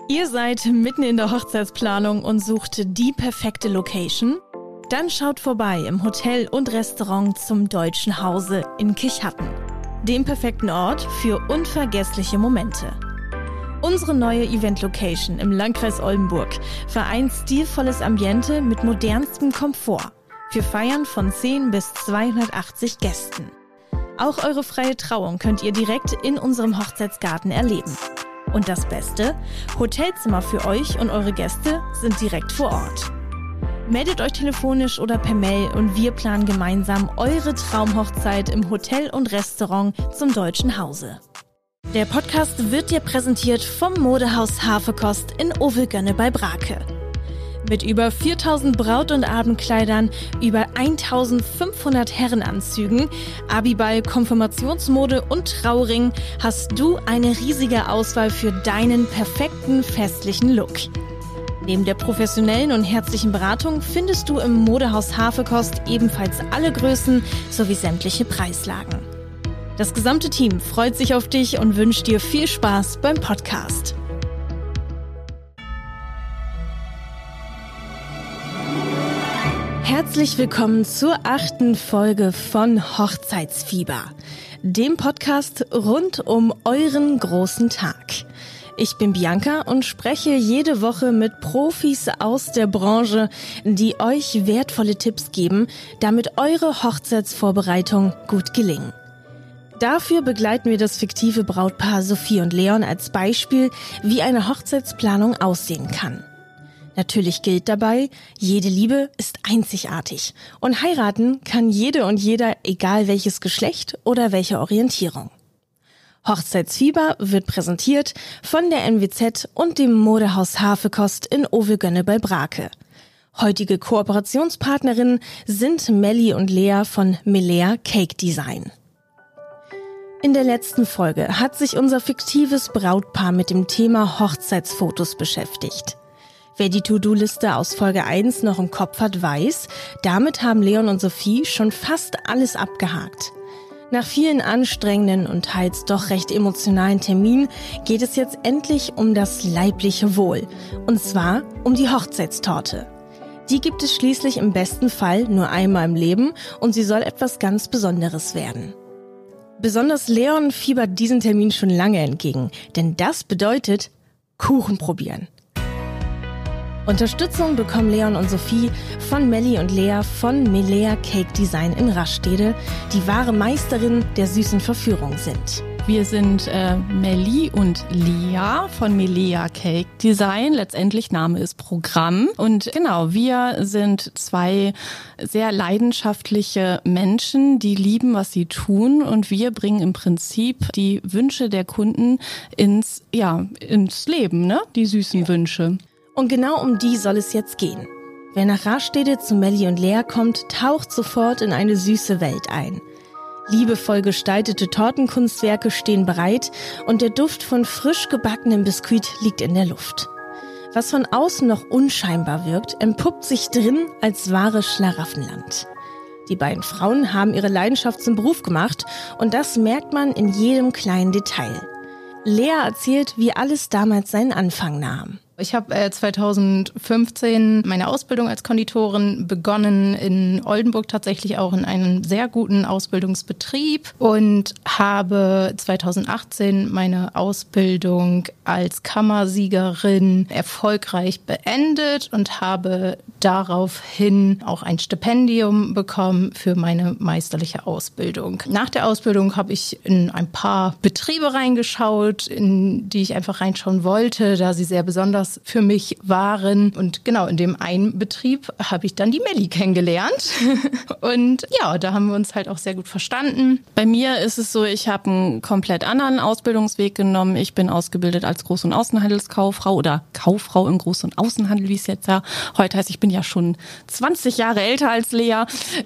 Ihr seid mitten in der Hochzeitsplanung und sucht die perfekte Location? Dann schaut vorbei im Hotel und Restaurant zum Deutschen Hause in Kirchhatten. Dem perfekten Ort für unvergessliche Momente. Unsere neue Event-Location im Landkreis Oldenburg vereint stilvolles Ambiente mit modernstem Komfort. Für Feiern von 10 bis 280 Gästen. Auch eure freie Trauung könnt ihr direkt in unserem Hochzeitsgarten erleben. Und das Beste, Hotelzimmer für euch und eure Gäste sind direkt vor Ort. Meldet euch telefonisch oder per Mail und wir planen gemeinsam eure Traumhochzeit im Hotel und Restaurant zum Deutschen Hause. Der Podcast wird dir präsentiert vom Modehaus Hafekost in Ovelgönne bei Brake. Mit über 4000 Braut- und Abendkleidern, über 1500 Herrenanzügen, Abiball, Konfirmationsmode und Trauring hast du eine riesige Auswahl für deinen perfekten festlichen Look. Neben der professionellen und herzlichen Beratung findest du im Modehaus Hafekost ebenfalls alle Größen sowie sämtliche Preislagen. Das gesamte Team freut sich auf dich und wünscht dir viel Spaß beim Podcast. Herzlich willkommen zur 8. Folge von Hochzeitsfieber, dem Podcast rund um euren großen Tag. Ich bin Bianca und spreche jede Woche mit Profis aus der Branche, die euch wertvolle Tipps geben, damit eure Hochzeitsvorbereitung gut gelingen. Dafür begleiten wir das fiktive Brautpaar Sophie und Leon als Beispiel, wie eine Hochzeitsplanung aussehen kann. Natürlich gilt dabei, jede Liebe ist einzigartig und heiraten kann jede und jeder, egal welches Geschlecht oder welche Orientierung. Hochzeitsfieber wird präsentiert von der NWZ und dem Modehaus Hafekost in Ovelgönne bei Brake. Heutige Kooperationspartnerinnen sind Melli und Lea von Melea Cake Design. In der letzten Folge hat sich unser fiktives Brautpaar mit dem Thema Hochzeitsfotos beschäftigt. Wer die To-Do-Liste aus Folge 1 noch im Kopf hat, weiß, damit haben Leon und Sophie schon fast alles abgehakt. Nach vielen anstrengenden und teils doch recht emotionalen Terminen geht es jetzt endlich um das leibliche Wohl. Und zwar um die Hochzeitstorte. Die gibt es schließlich im besten Fall nur einmal im Leben und sie soll etwas ganz Besonderes werden. Besonders Leon fiebert diesen Termin schon lange entgegen, denn das bedeutet Kuchen probieren. Unterstützung bekommen Leon und Sophie von Melli und Lea von Melea Cake Design in Rastede, die wahre Meisterinnen der süßen Verführung sind. Wir sind Melli und Lea von Melea Cake Design. Letztendlich Name ist Programm. Und genau, wir sind zwei sehr leidenschaftliche Menschen, die lieben, was sie tun. Und wir bringen im Prinzip die Wünsche der Kunden ins Leben, ne? Die süßen Wünsche. Und genau um die soll es jetzt gehen. Wer nach Rastede zu Melli und Lea kommt, taucht sofort in eine süße Welt ein. Liebevoll gestaltete Tortenkunstwerke stehen bereit und der Duft von frisch gebackenem Biskuit liegt in der Luft. Was von außen noch unscheinbar wirkt, entpuppt sich drin als wahres Schlaraffenland. Die beiden Frauen haben ihre Leidenschaft zum Beruf gemacht und das merkt man in jedem kleinen Detail. Lea erzählt, wie alles damals seinen Anfang nahm. Ich habe 2015 meine Ausbildung als Konditorin begonnen, in Oldenburg tatsächlich auch in einem sehr guten Ausbildungsbetrieb und habe 2018 meine Ausbildung als Kammersiegerin erfolgreich beendet und habe daraufhin auch ein Stipendium bekommen für meine meisterliche Ausbildung. Nach der Ausbildung habe ich in ein paar Betriebe reingeschaut, in die ich einfach reinschauen wollte, da sie sehr besonders für mich waren. Und genau, in dem einen Betrieb habe ich dann die Melli kennengelernt. Und ja, da haben wir uns halt auch sehr gut verstanden. Bei mir ist es so, ich habe einen komplett anderen Ausbildungsweg genommen. Ich bin ausgebildet als Groß- und Außenhandelskauffrau oder Kauffrau im Groß- und Außenhandel, wie es jetzt ja heute heißt. Ich bin bin ja schon 20 Jahre älter als Lea.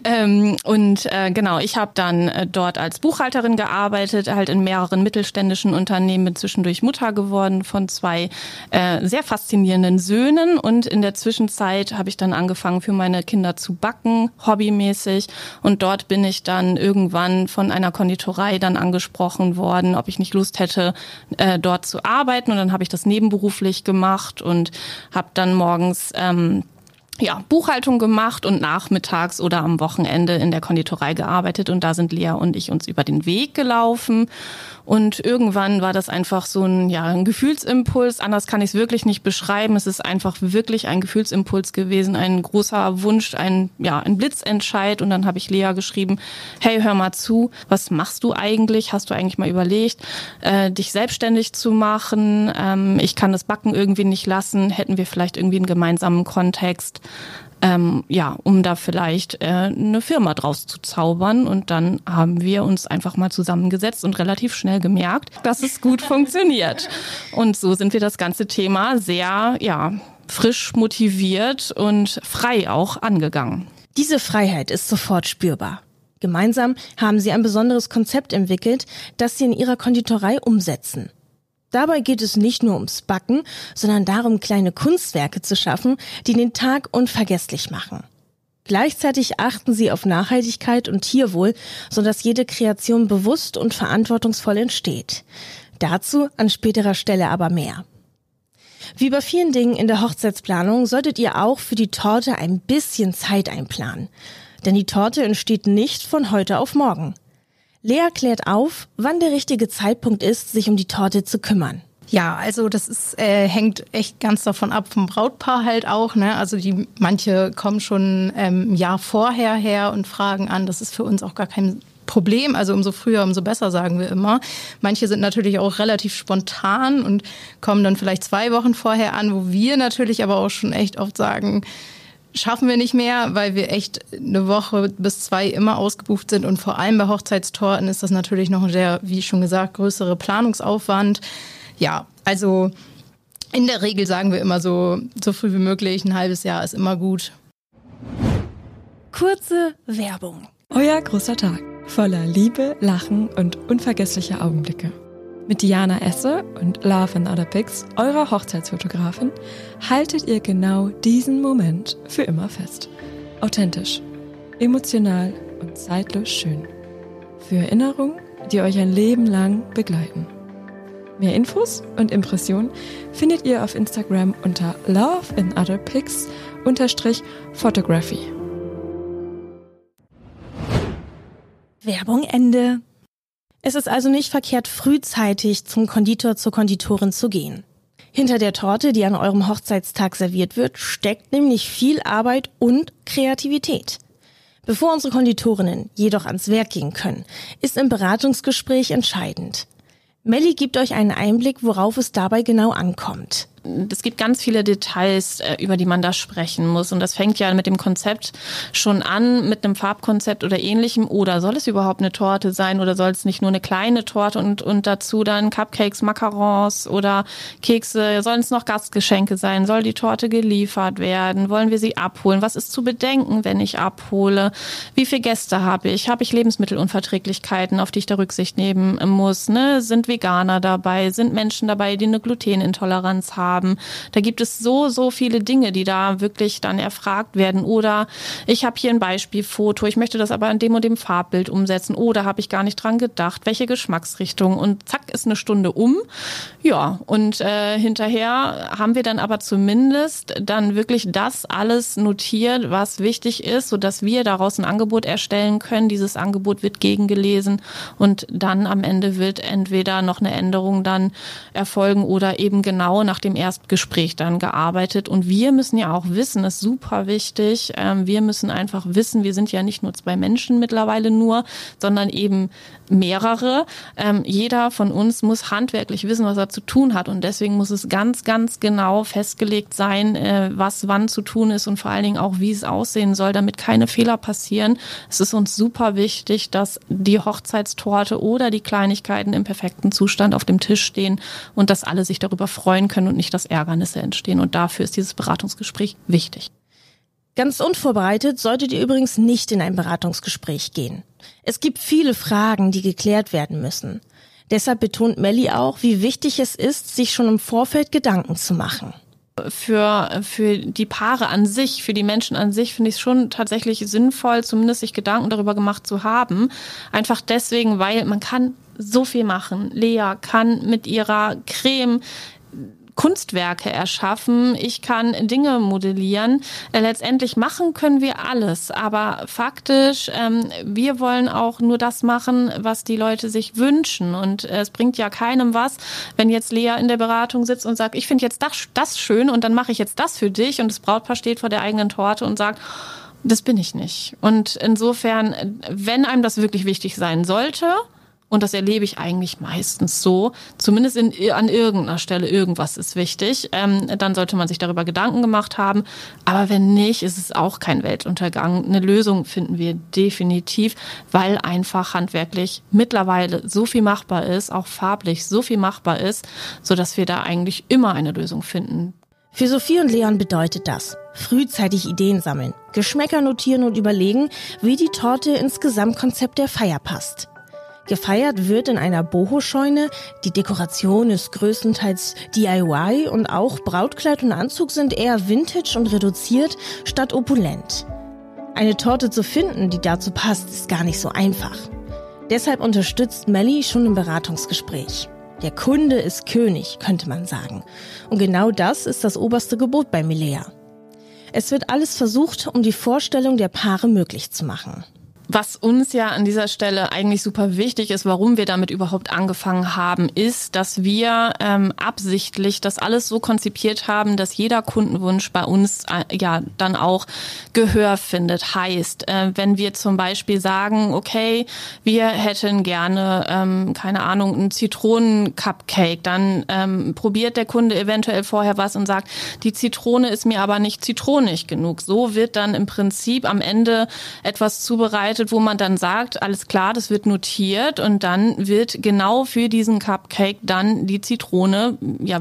Genau, ich habe dann dort als Buchhalterin gearbeitet, halt in mehreren mittelständischen Unternehmen, bin zwischendurch Mutter geworden von 2 sehr faszinierenden Söhnen und in der Zwischenzeit habe ich dann angefangen, für meine Kinder zu backen, hobbymäßig, und dort bin ich dann irgendwann von einer Konditorei dann angesprochen worden, ob ich nicht Lust hätte, dort zu arbeiten, und dann habe ich das nebenberuflich gemacht und habe dann morgens Buchhaltung gemacht und nachmittags oder am Wochenende in der Konditorei gearbeitet, und da sind Lea und ich uns über den Weg gelaufen. Und irgendwann war das einfach so ein Gefühlsimpuls. Anders kann ich es wirklich nicht beschreiben. Es ist einfach wirklich ein Gefühlsimpuls gewesen, ein großer Wunsch, ein Blitzentscheid. Und dann habe ich Lea geschrieben: Hey, hör mal zu, was machst du eigentlich? Hast du eigentlich mal überlegt, dich selbstständig zu machen? Ich kann das Backen irgendwie nicht lassen. Hätten wir vielleicht irgendwie einen gemeinsamen Kontext? Um da vielleicht eine Firma draus zu zaubern. Und dann haben wir uns einfach mal zusammengesetzt und relativ schnell gemerkt, dass es gut funktioniert. Und so sind wir das ganze Thema sehr, frisch motiviert und frei auch angegangen. Diese Freiheit ist sofort spürbar. Gemeinsam haben sie ein besonderes Konzept entwickelt, das sie in ihrer Konditorei umsetzen. Dabei geht es nicht nur ums Backen, sondern darum, kleine Kunstwerke zu schaffen, die den Tag unvergesslich machen. Gleichzeitig achten sie auf Nachhaltigkeit und Tierwohl, sodass jede Kreation bewusst und verantwortungsvoll entsteht. Dazu an späterer Stelle aber mehr. Wie bei vielen Dingen in der Hochzeitsplanung solltet ihr auch für die Torte ein bisschen Zeit einplanen. Denn die Torte entsteht nicht von heute auf morgen. Lea klärt auf, wann der richtige Zeitpunkt ist, sich um die Torte zu kümmern. Ja, also das ist hängt echt ganz davon ab, vom Brautpaar halt auch, ne? Also manche kommen schon ein Jahr vorher her und fragen an. Das ist für uns auch gar kein Problem. Also umso früher, umso besser, sagen wir immer. Manche sind natürlich auch relativ spontan und kommen dann vielleicht 2 Wochen vorher an, wo wir natürlich aber auch schon echt oft sagen, schaffen wir nicht mehr, weil wir echt 1 Woche bis 2 immer ausgebucht sind, und vor allem bei Hochzeitstorten ist das natürlich noch ein sehr, wie schon gesagt, größere Planungsaufwand. Ja, also in der Regel sagen wir immer so früh wie möglich, ein halbes Jahr ist immer gut. Kurze Werbung. Euer großer Tag voller Liebe, Lachen und unvergesslicher Augenblicke. Mit Diana Esse und Love and Other Pics, eurer Hochzeitsfotografin, haltet ihr genau diesen Moment für immer fest. Authentisch, emotional und zeitlos schön. Für Erinnerungen, die euch ein Leben lang begleiten. Mehr Infos und Impressionen findet ihr auf Instagram unter loveandotherpics_photography. Werbung Ende. Es ist also nicht verkehrt, frühzeitig zum Konditor, zur Konditorin zu gehen. Hinter der Torte, die an eurem Hochzeitstag serviert wird, steckt nämlich viel Arbeit und Kreativität. Bevor unsere Konditorinnen jedoch ans Werk gehen können, ist ein Beratungsgespräch entscheidend. Melli gibt euch einen Einblick, worauf es dabei genau ankommt. Es gibt ganz viele Details, über die man da sprechen muss. Und das fängt ja mit dem Konzept schon an, mit einem Farbkonzept oder ähnlichem. Oder soll es überhaupt eine Torte sein oder soll es nicht nur eine kleine Torte und dazu dann Cupcakes, Macarons oder Kekse? Sollen es noch Gastgeschenke sein? Soll die Torte geliefert werden? Wollen wir sie abholen? Was ist zu bedenken, wenn ich abhole? Wie viele Gäste habe ich? Habe ich Lebensmittelunverträglichkeiten, auf die ich da Rücksicht nehmen muss? Ne? Sind Veganer dabei? Sind Menschen dabei, die eine Glutenintoleranz haben? Da gibt es so viele Dinge, die da wirklich dann erfragt werden. Oder ich habe hier ein Beispielfoto, ich möchte das aber in dem und dem Farbbild umsetzen. Oder habe ich gar nicht dran gedacht, welche Geschmacksrichtung? Und zack, ist 1 Stunde um. Ja, und hinterher haben wir dann aber zumindest dann wirklich das alles notiert, was wichtig ist, sodass wir daraus ein Angebot erstellen können. Dieses Angebot wird gegengelesen und dann am Ende wird entweder noch eine Änderung dann erfolgen oder eben genau nach dem Erstgespräch dann gearbeitet. Und wir müssen ja auch wissen, das ist super wichtig, wir müssen einfach wissen, wir sind ja nicht nur 2 Menschen mittlerweile nur, sondern eben mehrere. Jeder von uns muss handwerklich wissen, was er zu tun hat. Und deswegen muss es ganz, ganz genau festgelegt sein, was wann zu tun ist und vor allen Dingen auch, wie es aussehen soll, damit keine Fehler passieren. Es ist uns super wichtig, dass die Hochzeitstorte oder die Kleinigkeiten im perfekten Zustand auf dem Tisch stehen und dass alle sich darüber freuen können und nicht, dass Ärgernisse entstehen. Und dafür ist dieses Beratungsgespräch wichtig. Ganz unvorbereitet solltet ihr übrigens nicht in ein Beratungsgespräch gehen. Es gibt viele Fragen, die geklärt werden müssen. Deshalb betont Melli auch, wie wichtig es ist, sich schon im Vorfeld Gedanken zu machen. Für die Paare an sich, für die Menschen an sich finde ich es schon tatsächlich sinnvoll, zumindest sich Gedanken darüber gemacht zu haben. Einfach deswegen, weil man kann so viel machen. Lea kann mit ihrer Creme Kunstwerke erschaffen, ich kann Dinge modellieren. Letztendlich machen können wir alles, aber faktisch, wir wollen auch nur das machen, was die Leute sich wünschen. Und es bringt ja keinem was, wenn jetzt Lea in der Beratung sitzt und sagt, ich finde jetzt das schön und dann mache ich jetzt das für dich und das Brautpaar steht vor der eigenen Torte und sagt, das bin ich nicht. Und insofern, wenn einem das wirklich wichtig sein sollte, und das erlebe ich eigentlich meistens so, zumindest an irgendeiner Stelle, irgendwas ist wichtig, dann sollte man sich darüber Gedanken gemacht haben. Aber wenn nicht, ist es auch kein Weltuntergang. Eine Lösung finden wir definitiv, weil einfach handwerklich mittlerweile so viel machbar ist, auch farblich so viel machbar ist, sodass wir da eigentlich immer eine Lösung finden. Für Sophie und Leon bedeutet das: frühzeitig Ideen sammeln, Geschmäcker notieren und überlegen, wie die Torte ins Gesamtkonzept der Feier passt. Gefeiert wird in einer Boho-Scheune, die Dekoration ist größtenteils DIY und auch Brautkleid und Anzug sind eher vintage und reduziert statt opulent. Eine Torte zu finden, die dazu passt, ist gar nicht so einfach. Deshalb unterstützt Melli schon im Beratungsgespräch. Der Kunde ist König, könnte man sagen. Und genau das ist das oberste Gebot bei Milea. Es wird alles versucht, um die Vorstellung der Paare möglich zu machen. Was uns ja an dieser Stelle eigentlich super wichtig ist, warum wir damit überhaupt angefangen haben, ist, dass wir absichtlich das alles so konzipiert haben, dass jeder Kundenwunsch bei uns dann auch Gehör findet. Heißt, wenn wir zum Beispiel sagen, okay, wir hätten gerne, einen Zitronen-Cupcake, dann probiert der Kunde eventuell vorher was und sagt, die Zitrone ist mir aber nicht zitronig genug. So wird dann im Prinzip am Ende etwas zubereitet, wo man dann sagt, alles klar, das wird notiert und dann wird genau für diesen Cupcake dann die Zitrone,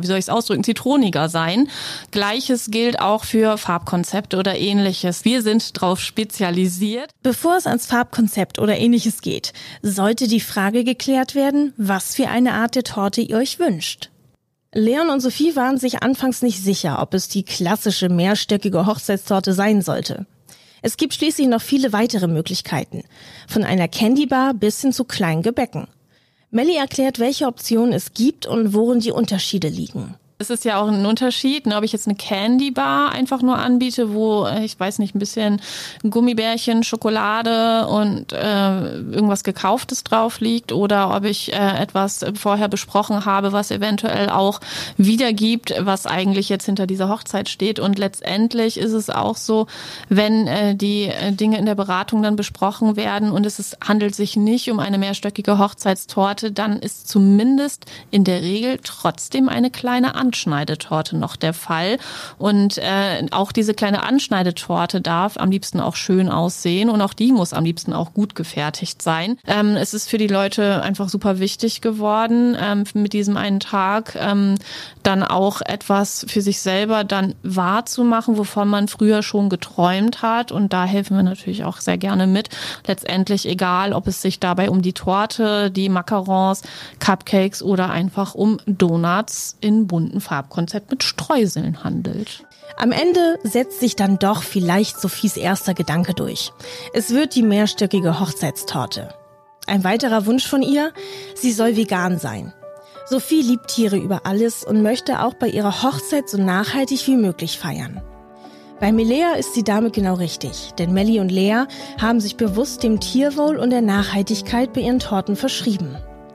zitroniger sein. Gleiches gilt auch für Farbkonzepte oder Ähnliches. Wir sind drauf spezialisiert. Bevor es ans Farbkonzept oder Ähnliches geht, sollte die Frage geklärt werden, was für eine Art der Torte ihr euch wünscht. Leon und Sophie waren sich anfangs nicht sicher, ob es die klassische mehrstöckige Hochzeitstorte sein sollte. Es gibt schließlich noch viele weitere Möglichkeiten, von einer Candybar bis hin zu kleinen Gebäcken. Melli erklärt, welche Optionen es gibt und worin die Unterschiede liegen. Es ist ja auch ein Unterschied, ob ich jetzt eine Candy Bar einfach nur anbiete, wo, ein bisschen Gummibärchen, Schokolade und irgendwas Gekauftes drauf liegt, oder ob ich etwas vorher besprochen habe, was eventuell auch wiedergibt, was eigentlich jetzt hinter dieser Hochzeit steht. Und letztendlich ist es auch so, wenn die Dinge in der Beratung dann besprochen werden und handelt sich nicht um eine mehrstöckige Hochzeitstorte, dann ist zumindest in der Regel trotzdem eine kleine Anschneidetorte noch der Fall. Und auch diese kleine Anschneidetorte darf am liebsten auch schön aussehen und auch die muss am liebsten auch gut gefertigt sein. Es ist für die Leute einfach super wichtig geworden, mit diesem einen Tag dann auch etwas für sich selber dann wahrzumachen, wovon man früher schon geträumt hat. Und da helfen wir natürlich auch sehr gerne mit. Letztendlich egal, ob es sich dabei um die Torte, die Macarons, Cupcakes oder einfach um Donuts in bunten Farbkonzept mit Streuseln handelt. Am Ende setzt sich dann doch vielleicht Sophies erster Gedanke durch. Es wird die mehrstöckige Hochzeitstorte. Ein weiterer Wunsch von ihr: sie soll vegan sein. Sophie liebt Tiere über alles und möchte auch bei ihrer Hochzeit so nachhaltig wie möglich feiern. Bei Milea ist sie damit genau richtig, denn Melli und Lea haben sich bewusst dem Tierwohl und der Nachhaltigkeit bei ihren Torten verschrieben.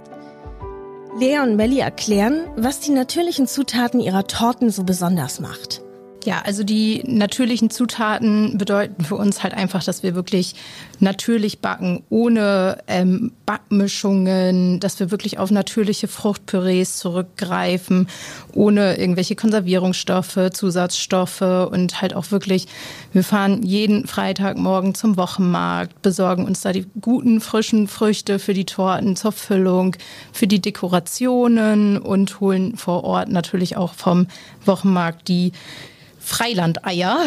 Lea und Melli erklären, was die natürlichen Zutaten ihrer Torten so besonders macht. Ja, also die natürlichen Zutaten bedeuten für uns halt einfach, dass wir wirklich natürlich backen, ohne Backmischungen, dass wir wirklich auf natürliche Fruchtpürees zurückgreifen, ohne irgendwelche Konservierungsstoffe, Zusatzstoffe und halt auch wirklich, wir fahren jeden Freitagmorgen zum Wochenmarkt, besorgen uns da die guten, frischen Früchte für die Torten zur Füllung, für die Dekorationen und holen vor Ort natürlich auch vom Wochenmarkt die Freilandeier,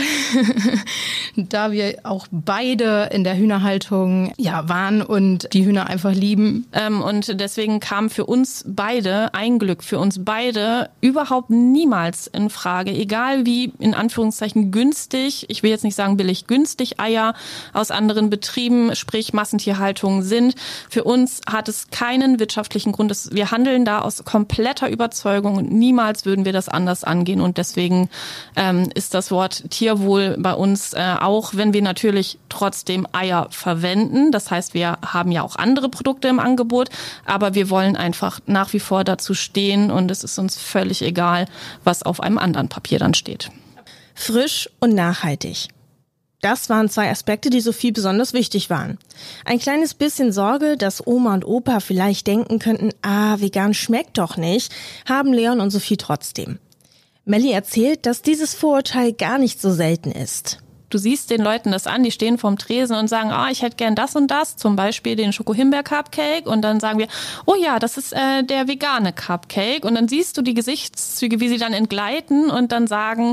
da wir auch beide in der Hühnerhaltung waren und die Hühner einfach lieben. Und deswegen kam für uns beide ein Glück, für uns beide überhaupt niemals in Frage, egal wie in Anführungszeichen günstig, ich will jetzt nicht sagen billig, günstig Eier aus anderen Betrieben, sprich Massentierhaltung sind. Für uns hat es keinen wirtschaftlichen Grund. Wir handeln da aus kompletter Überzeugung und niemals würden wir das anders angehen. Und deswegen ist das Wort Tierwohl bei uns, auch wenn wir natürlich trotzdem Eier verwenden. Das heißt, wir haben ja auch andere Produkte im Angebot, aber wir wollen einfach nach wie vor dazu stehen und es ist uns völlig egal, was auf einem anderen Papier dann steht. Frisch und nachhaltig. Das waren 2 Aspekte, die Sophie besonders wichtig waren. Ein kleines bisschen Sorge, dass Oma und Opa vielleicht denken könnten, vegan schmeckt doch nicht, haben Leon und Sophie trotzdem. Melli erzählt, dass dieses Vorurteil gar nicht so selten ist. Du siehst den Leuten das an, die stehen vorm Tresen und sagen, ich hätte gern das und das, zum Beispiel den Schoko-Himbeer-Cupcake und dann sagen wir, oh ja, das ist der vegane Cupcake und dann siehst du die Gesichtszüge, wie sie dann entgleiten und dann sagen,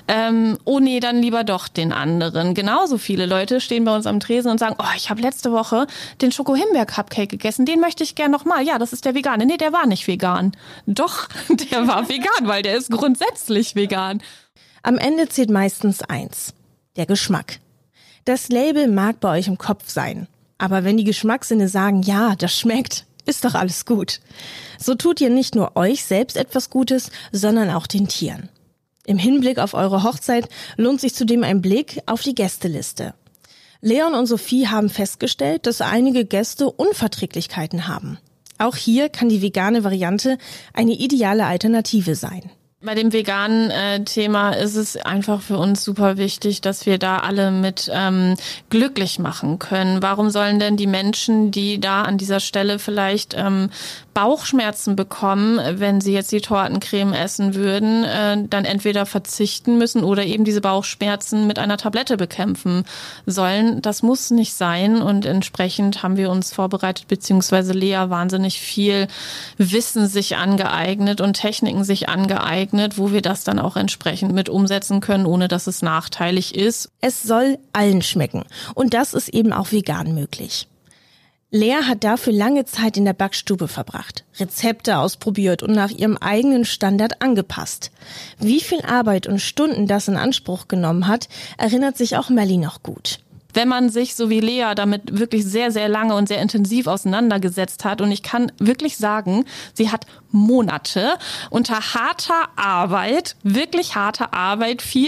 oh nee, dann lieber doch den anderen. Genauso viele Leute stehen bei uns am Tresen und sagen, ich habe letzte Woche den Schoko-Himbeer-Cupcake gegessen, den möchte ich gern nochmal. Ja, das ist der vegane. Nee, der war nicht vegan. Doch, der war vegan, weil der ist grundsätzlich vegan. Am Ende zählt meistens eins. Der Geschmack. Das Label mag bei euch im Kopf sein, aber wenn die Geschmackssinne sagen, ja, das schmeckt, ist doch alles gut. So tut ihr nicht nur euch selbst etwas Gutes, sondern auch den Tieren. Im Hinblick auf eure Hochzeit lohnt sich zudem ein Blick auf die Gästeliste. Leon und Sophie haben festgestellt, dass einige Gäste Unverträglichkeiten haben. Auch hier kann die vegane Variante eine ideale Alternative sein. Bei dem veganen Thema ist es einfach für uns super wichtig, dass wir da alle mit glücklich machen können. Warum sollen denn die Menschen, die da an dieser Stelle vielleicht Bauchschmerzen bekommen, wenn sie jetzt die Tortencreme essen würden, dann entweder verzichten müssen oder eben diese Bauchschmerzen mit einer Tablette bekämpfen sollen? Das muss nicht sein und entsprechend haben wir uns vorbereitet, beziehungsweise Lea wahnsinnig viel Wissen sich angeeignet und Techniken sich angeeignet, wo wir das dann auch entsprechend mit umsetzen können, ohne dass es nachteilig ist. Es soll allen schmecken und das ist eben auch vegan möglich. Lea hat dafür lange Zeit in der Backstube verbracht, Rezepte ausprobiert und nach ihrem eigenen Standard angepasst. Wie viel Arbeit und Stunden das in Anspruch genommen hat, erinnert sich auch Melli noch gut. Wenn man sich, so wie Lea, damit wirklich sehr, sehr lange und sehr intensiv auseinandergesetzt hat. Und ich kann wirklich sagen, sie hat Monate unter harter Arbeit, wirklich harter Arbeit, viel,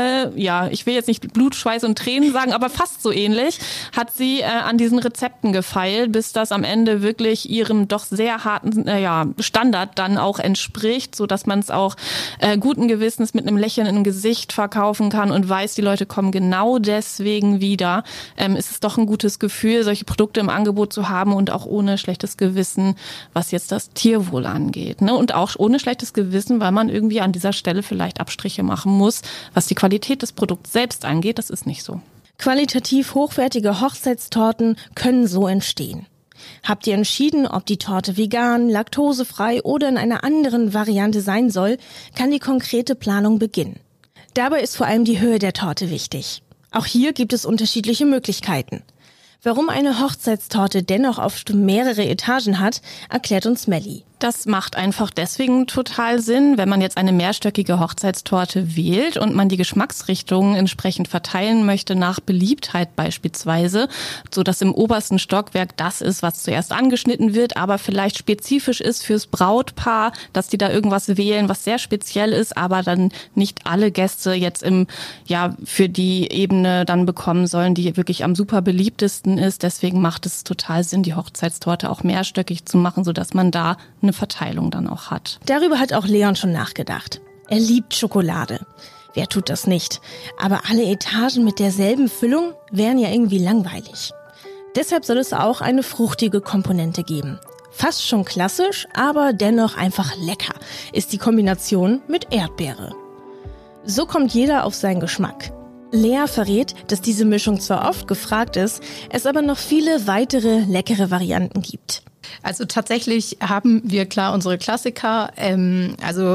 ich will jetzt nicht Blut, Schweiß und Tränen sagen, aber fast so ähnlich, hat sie an diesen Rezepten gefeilt, bis das am Ende wirklich ihrem doch sehr harten Standard dann auch entspricht, so dass man es auch guten Gewissens mit einem Lächeln im Gesicht verkaufen kann und weiß, die Leute kommen genau deswegen wieder. Ist es doch ein gutes Gefühl, solche Produkte im Angebot zu haben und auch ohne schlechtes Gewissen, was jetzt das Tierwohl angeht. Ne? Und auch ohne schlechtes Gewissen, weil man irgendwie an dieser Stelle vielleicht Abstriche machen muss, was die Qualität des Produkts selbst angeht. Das ist nicht so. Qualitativ hochwertige Hochzeitstorten können so entstehen. Habt ihr entschieden, ob die Torte vegan, laktosefrei oder in einer anderen Variante sein soll, kann die konkrete Planung beginnen. Dabei ist vor allem die Höhe der Torte wichtig. Auch hier gibt es unterschiedliche Möglichkeiten. Warum eine Hochzeitstorte dennoch oft mehrere Etagen hat, erklärt uns Melli. Das macht einfach deswegen total Sinn, wenn man jetzt eine mehrstöckige Hochzeitstorte wählt und man die Geschmacksrichtungen entsprechend verteilen möchte nach Beliebtheit beispielsweise, so dass im obersten Stockwerk das ist, was zuerst angeschnitten wird, aber vielleicht spezifisch ist fürs Brautpaar, dass die da irgendwas wählen, was sehr speziell ist, aber dann nicht alle Gäste jetzt für die Ebene dann bekommen sollen, die wirklich am super beliebtesten ist. Deswegen macht es total Sinn, die Hochzeitstorte auch mehrstöckig zu machen, so dass man da eine Verteilung dann auch hat. Darüber hat auch Leon schon nachgedacht. Er liebt Schokolade. Wer tut das nicht? Aber alle Etagen mit derselben Füllung wären ja irgendwie langweilig. Deshalb soll es auch eine fruchtige Komponente geben. Fast schon klassisch, aber dennoch einfach lecker ist die Kombination mit Erdbeere. So kommt jeder auf seinen Geschmack. Lea verrät, dass diese Mischung zwar oft gefragt ist, es aber noch viele weitere leckere Varianten gibt. Also tatsächlich haben wir klar unsere Klassiker.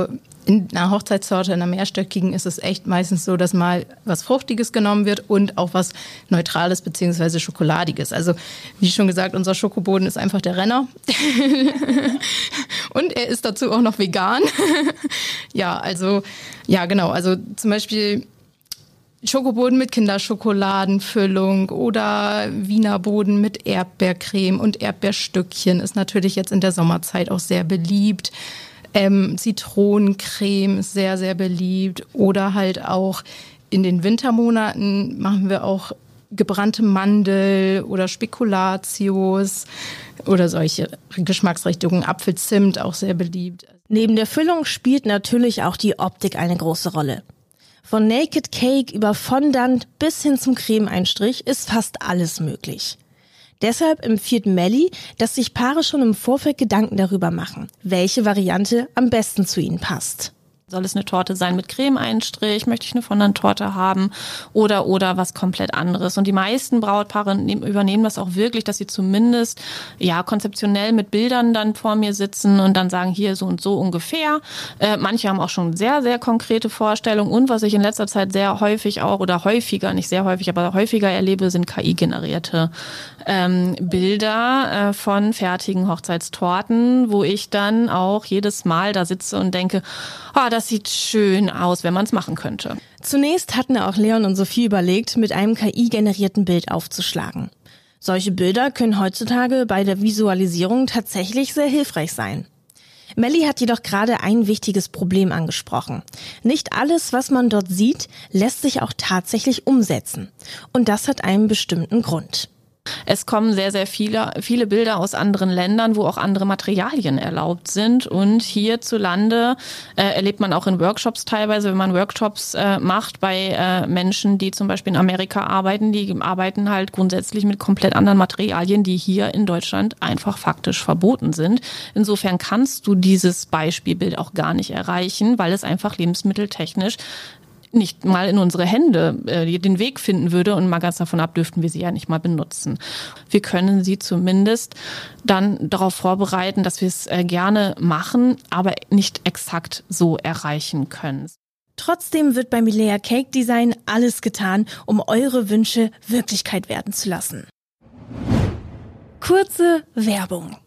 In einer Hochzeitstorte, in einer mehrstöckigen, ist es echt meistens so, dass mal was Fruchtiges genommen wird und auch was Neutrales bzw. Schokoladiges. Also wie schon gesagt, unser Schokoboden ist einfach der Renner. Und er ist dazu auch noch vegan. Genau. Also zum Beispiel Schokoboden mit Kinderschokoladenfüllung oder Wiener Boden mit Erdbeercreme und Erdbeerstückchen ist natürlich jetzt in der Sommerzeit auch sehr beliebt. Zitronencreme ist sehr, sehr beliebt. Oder halt auch in den Wintermonaten machen wir auch gebrannte Mandel oder Spekulatius oder solche Geschmacksrichtungen. Apfelzimt auch sehr beliebt. Neben der Füllung spielt natürlich auch die Optik eine große Rolle. Von Naked Cake über Fondant bis hin zum Cremeinstrich ist fast alles möglich. Deshalb empfiehlt Melli, dass sich Paare schon im Vorfeld Gedanken darüber machen, welche Variante am besten zu ihnen passt. Soll es eine Torte sein mit Cremeinstrich? Möchte ich eine Fondant-Torte haben? Oder was komplett anderes? Und die meisten Brautpaare übernehmen das auch wirklich, dass sie zumindest konzeptionell mit Bildern dann vor mir sitzen und dann sagen, hier so und so ungefähr. Manche haben auch schon sehr, sehr konkrete Vorstellungen. Und was ich in letzter Zeit sehr häufig auch, oder häufiger, nicht sehr häufig, aber häufiger erlebe, sind KI-generierte Bilder von fertigen Hochzeitstorten, wo ich dann auch jedes Mal da sitze und denke, das sieht schön aus, wenn man es machen könnte. Zunächst hatten auch Leon und Sophie überlegt, mit einem KI-generierten Bild aufzuschlagen. Solche Bilder können heutzutage bei der Visualisierung tatsächlich sehr hilfreich sein. Melli hat jedoch gerade ein wichtiges Problem angesprochen. Nicht alles, was man dort sieht, lässt sich auch tatsächlich umsetzen. Und das hat einen bestimmten Grund. Es kommen sehr, sehr viele Bilder aus anderen Ländern, wo auch andere Materialien erlaubt sind. Und hierzulande erlebt man auch in Workshops teilweise, wenn man Workshops macht bei Menschen, die zum Beispiel in Amerika arbeiten, die arbeiten halt grundsätzlich mit komplett anderen Materialien, die hier in Deutschland einfach faktisch verboten sind. Insofern kannst du dieses Beispielbild auch gar nicht erreichen, weil es einfach lebensmitteltechnisch nicht mal in unsere Hände den Weg finden würde und mal ganz davon ab, dürften wir sie ja nicht mal benutzen. Wir können sie zumindest dann darauf vorbereiten, dass wir es gerne machen, aber nicht exakt so erreichen können. Trotzdem wird beim Milea Cake Design alles getan, um eure Wünsche Wirklichkeit werden zu lassen. Kurze Werbung.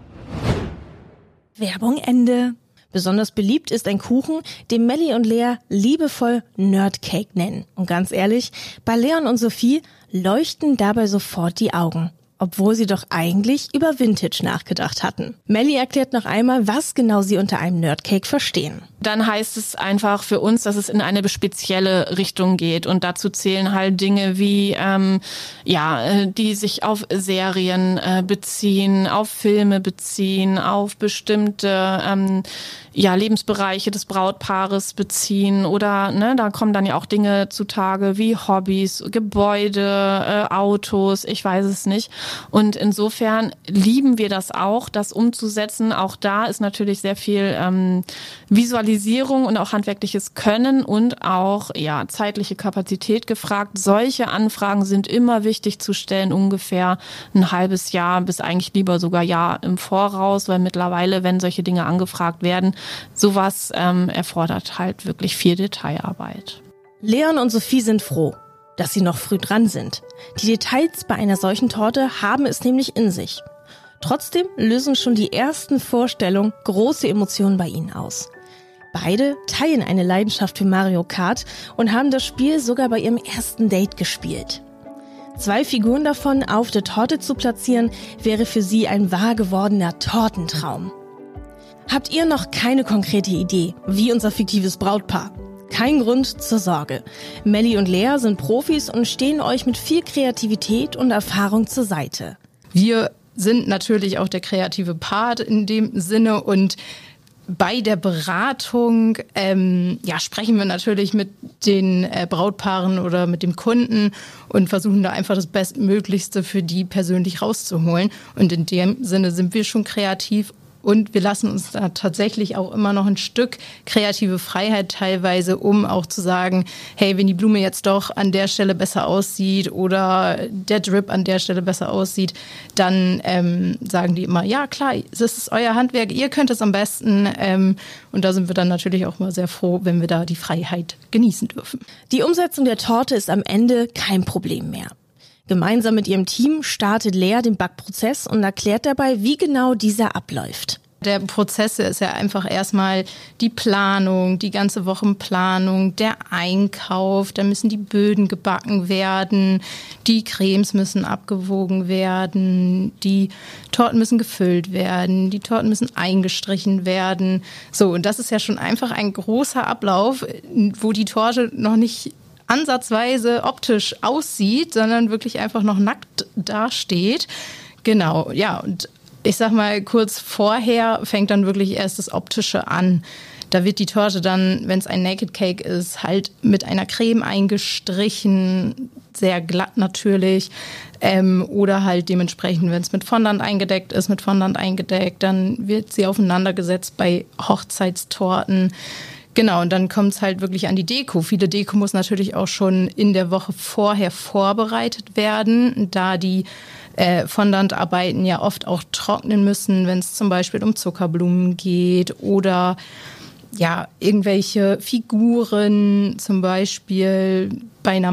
Werbung Ende. Besonders beliebt ist ein Kuchen, den Melli und Lea liebevoll Nerd Cake nennen. Und ganz ehrlich, bei Leon und Sophie leuchten dabei sofort die Augen, obwohl sie doch eigentlich über Vintage nachgedacht hatten. Melli erklärt noch einmal, was genau sie unter einem Nerd Cake verstehen. Dann heißt es einfach für uns, dass es in eine spezielle Richtung geht. Und dazu zählen halt Dinge wie, die sich auf Serien beziehen, auf Filme beziehen, auf bestimmte Lebensbereiche des Brautpaares beziehen. Oder da kommen dann ja auch Dinge zutage wie Hobbys, Gebäude, Autos, ich weiß es nicht. Und insofern lieben wir das auch, das umzusetzen. Auch da ist natürlich sehr viel Visualisierung und auch handwerkliches Können und auch zeitliche Kapazität gefragt. Solche Anfragen sind immer wichtig zu stellen, ungefähr ein halbes Jahr bis eigentlich lieber sogar Jahr im Voraus, weil mittlerweile, wenn solche Dinge angefragt werden, sowas erfordert halt wirklich viel Detailarbeit. Leon und Sophie sind froh, dass sie noch früh dran sind. Die Details bei einer solchen Torte haben es nämlich in sich. Trotzdem lösen schon die ersten Vorstellungen große Emotionen bei ihnen aus. Beide teilen eine Leidenschaft für Mario Kart und haben das Spiel sogar bei ihrem ersten Date gespielt. 2 Figuren davon auf der Torte zu platzieren, wäre für sie ein wahr gewordener Tortentraum. Habt ihr noch keine konkrete Idee, wie unser fiktives Brautpaar? Kein Grund zur Sorge. Melli und Lea sind Profis und stehen euch mit viel Kreativität und Erfahrung zur Seite. Wir sind natürlich auch der kreative Part in dem Sinne und bei der Beratung sprechen wir natürlich mit den Brautpaaren oder mit dem Kunden und versuchen da einfach das Bestmöglichste für die persönlich rauszuholen. Und in dem Sinne sind wir schon kreativ Und wir lassen uns da tatsächlich auch immer noch ein Stück kreative Freiheit teilweise, um auch zu sagen, hey, wenn die Blume jetzt doch an der Stelle besser aussieht oder der Drip an der Stelle besser aussieht, dann sagen die immer, ja klar, das ist euer Handwerk, ihr könnt es am besten. Und da sind wir dann natürlich auch mal sehr froh, wenn wir da die Freiheit genießen dürfen. Die Umsetzung der Torte ist am Ende kein Problem mehr. Gemeinsam mit ihrem Team startet Lea den Backprozess und erklärt dabei, wie genau dieser abläuft. Der Prozess ist ja einfach erstmal die Planung, die ganze Wochenplanung, der Einkauf, da müssen die Böden gebacken werden, die Cremes müssen abgewogen werden, die Torten müssen gefüllt werden, die Torten müssen eingestrichen werden. So, und das ist ja schon einfach ein großer Ablauf, wo die Torte noch nicht ansatzweise optisch aussieht, sondern wirklich einfach noch nackt dasteht. Genau, ja, und ich sag mal, kurz vorher fängt dann wirklich erst das Optische an. Da wird die Torte dann, wenn es ein Naked Cake ist, halt mit einer Creme eingestrichen, sehr glatt natürlich. Oder halt dementsprechend, wenn es mit Fondant eingedeckt ist, mit Fondant eingedeckt. Dann wird sie aufeinander gesetzt bei Hochzeitstorten. Genau, und dann kommt es halt wirklich an die Deko. Viele Deko muss natürlich auch schon in der Woche vorher vorbereitet werden, da die Fondantarbeiten ja oft auch trocknen müssen, wenn es zum Beispiel um Zuckerblumen geht oder ja, irgendwelche Figuren, zum Beispiel bei einer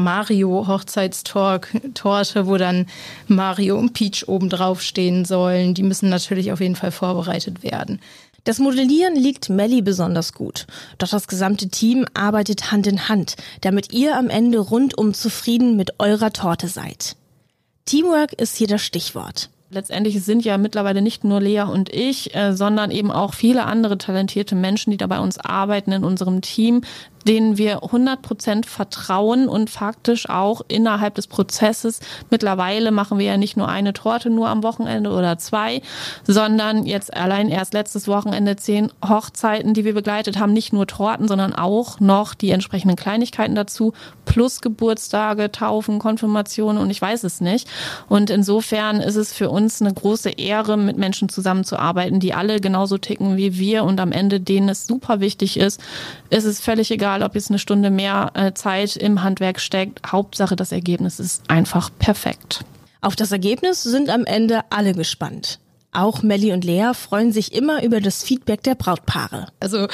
Mario-Hochzeitstorte, wo dann Mario und Peach oben drauf stehen sollen. Die müssen natürlich auf jeden Fall vorbereitet werden. Das Modellieren liegt Melli besonders gut. Doch das gesamte Team arbeitet Hand in Hand, damit ihr am Ende rundum zufrieden mit eurer Torte seid. Teamwork ist hier das Stichwort. Letztendlich sind ja mittlerweile nicht nur Lea und ich, sondern eben auch viele andere talentierte Menschen, die da bei uns arbeiten in unserem Team, denen wir 100% vertrauen und faktisch auch innerhalb des Prozesses. Mittlerweile machen wir ja nicht nur eine Torte nur am Wochenende oder 2, sondern jetzt allein erst letztes Wochenende 10 Hochzeiten, die wir begleitet haben. Nicht nur Torten, sondern auch noch die entsprechenden Kleinigkeiten dazu, plus Geburtstage, Taufen, Konfirmationen und ich weiß es nicht. Und insofern ist es für uns eine große Ehre, mit Menschen zusammenzuarbeiten, die alle genauso ticken wie wir und am Ende denen es super wichtig ist. Es ist völlig egal, ob jetzt eine Stunde mehr Zeit im Handwerk steckt. Hauptsache, das Ergebnis ist einfach perfekt. Auf das Ergebnis sind am Ende alle gespannt. Auch Melli und Lea freuen sich immer über das Feedback der Brautpaare. Also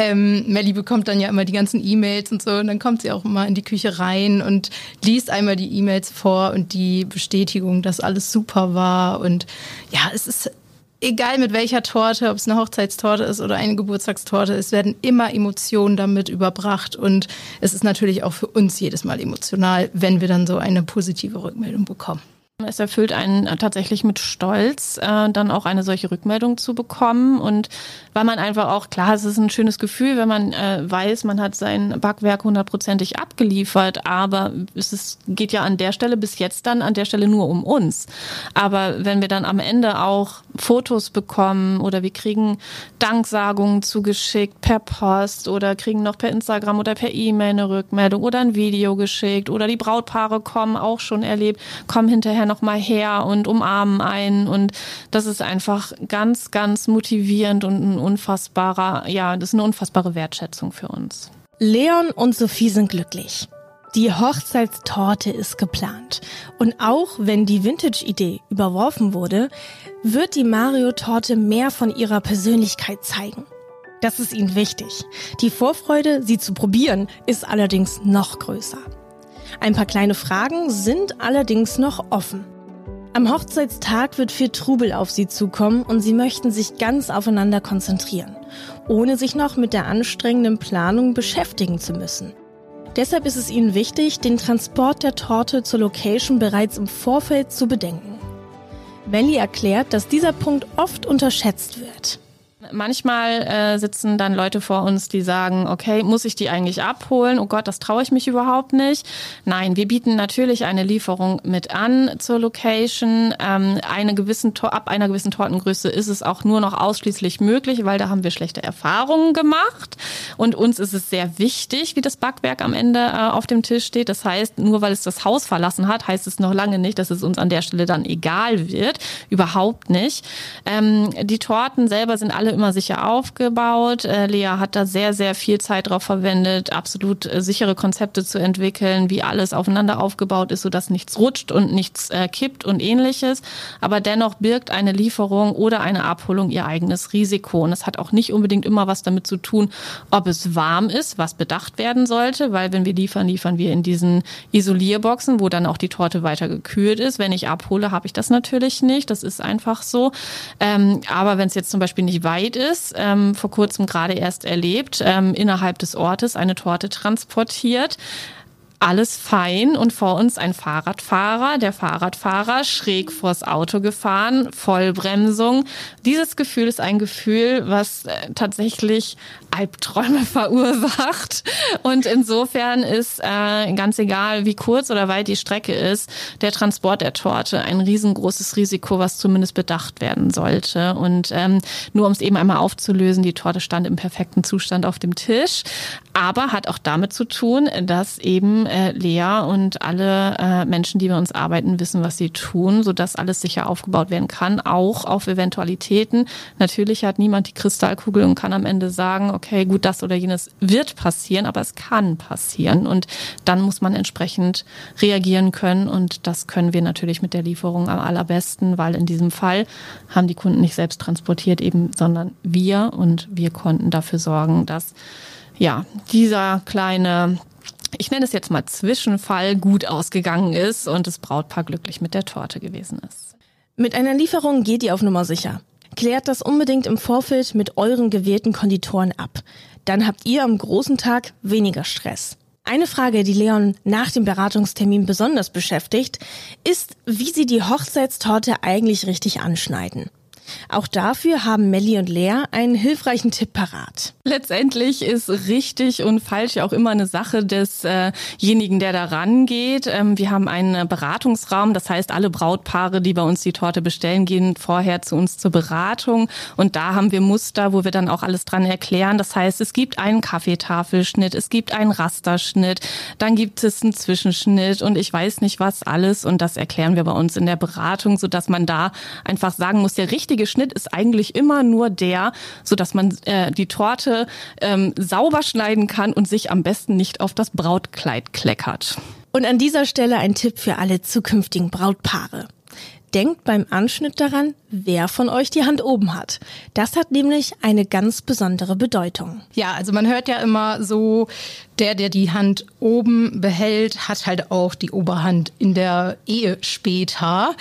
Melli bekommt dann ja immer die ganzen E-Mails und so und dann kommt sie auch immer in die Küche rein und liest einmal die E-Mails vor und die Bestätigung, dass alles super war. Und ja, es ist egal mit welcher Torte, ob es eine Hochzeitstorte ist oder eine Geburtstagstorte, es werden immer Emotionen damit überbracht und es ist natürlich auch für uns jedes Mal emotional, wenn wir dann so eine positive Rückmeldung bekommen. Es erfüllt einen tatsächlich mit Stolz, dann auch eine solche Rückmeldung zu bekommen und weil man einfach auch, klar, es ist ein schönes Gefühl, wenn man weiß, man hat sein Backwerk 100%ig abgeliefert, aber geht ja an der Stelle bis jetzt dann an der Stelle nur um uns. Aber wenn wir dann am Ende auch Fotos bekommen oder wir kriegen Danksagungen zugeschickt per Post oder kriegen noch per Instagram oder per E-Mail eine Rückmeldung oder ein Video geschickt oder die Brautpaare kommen, auch schon erlebt, kommen hinterher noch mal her und umarmen einen und das ist einfach ganz, ganz motivierend und das ist eine unfassbare Wertschätzung für uns. Leon und Sophie sind glücklich. Die Hochzeitstorte ist geplant. Und auch wenn die Vintage-Idee überworfen wurde, wird die Mario-Torte mehr von ihrer Persönlichkeit zeigen. Das ist ihnen wichtig. Die Vorfreude, sie zu probieren, ist allerdings noch größer. Ein paar kleine Fragen sind allerdings noch offen. Am Hochzeitstag wird viel Trubel auf sie zukommen und sie möchten sich ganz aufeinander konzentrieren, ohne sich noch mit der anstrengenden Planung beschäftigen zu müssen. Deshalb ist es ihnen wichtig, den Transport der Torte zur Location bereits im Vorfeld zu bedenken. Melli erklärt, dass dieser Punkt oft unterschätzt wird. Manchmal sitzen dann Leute vor uns, die sagen, okay, muss ich die eigentlich abholen? Oh Gott, das traue ich mich überhaupt nicht. Nein, wir bieten natürlich eine Lieferung mit an zur Location. Ab einer gewissen Tortengröße ist es auch nur noch ausschließlich möglich, weil da haben wir schlechte Erfahrungen gemacht. Und uns ist es sehr wichtig, wie das Backwerk am Ende auf dem Tisch steht. Das heißt, nur weil es das Haus verlassen hat, heißt es noch lange nicht, dass es uns an der Stelle dann egal wird. Überhaupt nicht. Die Torten selber sind alle immer sicher aufgebaut. Lea hat da sehr, sehr viel Zeit drauf verwendet, absolut sichere Konzepte zu entwickeln, wie alles aufeinander aufgebaut ist, sodass nichts rutscht und nichts kippt und ähnliches. Aber dennoch birgt eine Lieferung oder eine Abholung ihr eigenes Risiko. Und es hat auch nicht unbedingt immer was damit zu tun, ob es warm ist, was bedacht werden sollte, weil wenn wir liefern wir in diesen Isolierboxen, wo dann auch die Torte weiter gekühlt ist. Wenn ich abhole, habe ich das natürlich nicht. Das ist einfach so. Aber wenn es jetzt zum Beispiel nicht weit ist, vor kurzem gerade erst erlebt, innerhalb des Ortes eine Torte transportiert. Alles fein und vor uns ein Fahrradfahrer, der Fahrradfahrer schräg vors Auto gefahren, Vollbremsung. Dieses Gefühl ist ein Gefühl, was tatsächlich Albträume verursacht. Und insofern ist ganz egal, wie kurz oder weit die Strecke ist, der Transport der Torte ein riesengroßes Risiko, was zumindest bedacht werden sollte. Und nur um es eben einmal aufzulösen, die Torte stand im perfekten Zustand auf dem Tisch, aber hat auch damit zu tun, dass eben Lea und alle Menschen, die bei uns arbeiten, wissen, was sie tun, sodass alles sicher aufgebaut werden kann, auch auf Eventualitäten. Natürlich hat niemand die Kristallkugel und kann am Ende sagen, okay, gut, das oder jenes wird passieren, aber es kann passieren und dann muss man entsprechend reagieren können und das können wir natürlich mit der Lieferung am allerbesten, weil in diesem Fall haben die Kunden nicht selbst transportiert eben, sondern wir und wir konnten dafür sorgen, dass ja, dieser kleine, ich nenne es jetzt mal Zwischenfall, gut ausgegangen ist und das Brautpaar glücklich mit der Torte gewesen ist. Mit einer Lieferung geht ihr auf Nummer sicher. Klärt das unbedingt im Vorfeld mit euren gewählten Konditoren ab. Dann habt ihr am großen Tag weniger Stress. Eine Frage, die Leon nach dem Beratungstermin besonders beschäftigt, ist, wie sie die Hochzeitstorte eigentlich richtig anschneiden. Auch dafür haben Melli und Lea einen hilfreichen Tipp parat. Letztendlich ist richtig und falsch ja auch immer eine Sache desjenigen, der da rangeht. Wir haben einen Beratungsraum, das heißt, alle Brautpaare, die bei uns die Torte bestellen, gehen vorher zu uns zur Beratung. Und da haben wir Muster, wo wir dann auch alles dran erklären. Das heißt, es gibt einen Kaffeetafelschnitt, es gibt einen Rasterschnitt, dann gibt es einen Zwischenschnitt und ich weiß nicht was alles. Und das erklären wir bei uns in der Beratung, sodass man da einfach sagen muss, der richtige Schnitt ist eigentlich immer nur der, sodass man die Torte sauber schneiden kann und sich am besten nicht auf das Brautkleid kleckert. Und an dieser Stelle ein Tipp für alle zukünftigen Brautpaare. Denkt beim Anschnitt daran, wer von euch die Hand oben hat. Das hat nämlich eine ganz besondere Bedeutung. Ja, also man hört ja immer so, der die Hand oben behält, hat halt auch die Oberhand in der Ehe später.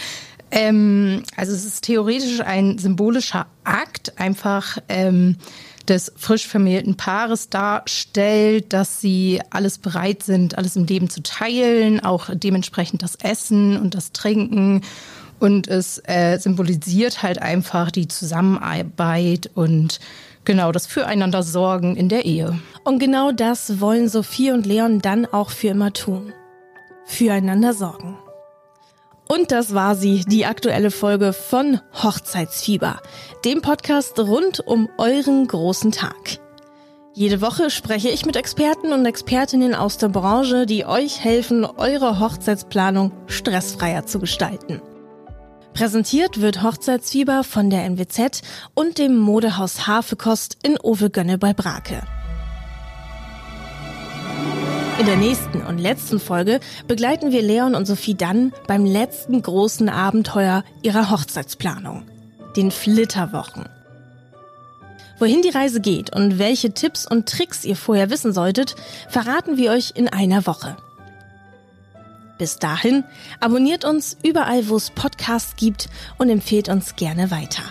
Also es ist theoretisch ein symbolischer Akt, einfach des frisch vermählten Paares darstellt, dass sie alles bereit sind, alles im Leben zu teilen, auch dementsprechend das Essen und das Trinken. Und es symbolisiert halt einfach die Zusammenarbeit und genau das Füreinander sorgen in der Ehe. Und genau das wollen Sophie und Leon dann auch für immer tun. Füreinander sorgen. Und das war sie, die aktuelle Folge von Hochzeitsfieber, dem Podcast rund um euren großen Tag. Jede Woche spreche ich mit Experten und Expertinnen aus der Branche, die euch helfen, eure Hochzeitsplanung stressfreier zu gestalten. Präsentiert wird Hochzeitsfieber von der NWZ und dem Modehaus Hafekost in Ovelgönne bei Brake. In der nächsten und letzten Folge begleiten wir Leon und Sophie dann beim letzten großen Abenteuer ihrer Hochzeitsplanung, den Flitterwochen. Wohin die Reise geht und welche Tipps und Tricks ihr vorher wissen solltet, verraten wir euch in einer Woche. Bis dahin, abonniert uns überall, wo es Podcasts gibt und empfehlt uns gerne weiter.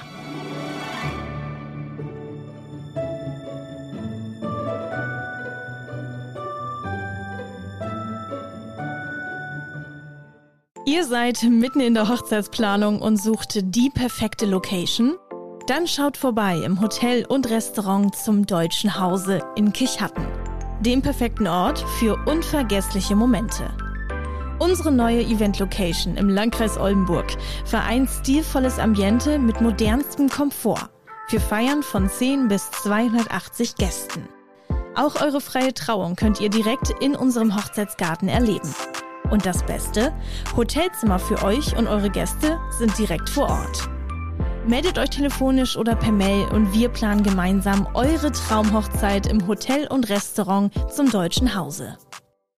Ihr seid mitten in der Hochzeitsplanung und sucht die perfekte Location? Dann schaut vorbei im Hotel und Restaurant zum Deutschen Hause in Kirchhatten, dem perfekten Ort für unvergessliche Momente. Unsere neue Event-Location im Landkreis Oldenburg vereint stilvolles Ambiente mit modernstem Komfort für Feiern von 10 bis 280 Gästen. Auch eure freie Trauung könnt ihr direkt in unserem Hochzeitsgarten erleben. Und das Beste, Hotelzimmer für euch und eure Gäste sind direkt vor Ort. Meldet euch telefonisch oder per Mail und wir planen gemeinsam eure Traumhochzeit im Hotel und Restaurant zum Deutschen Hause.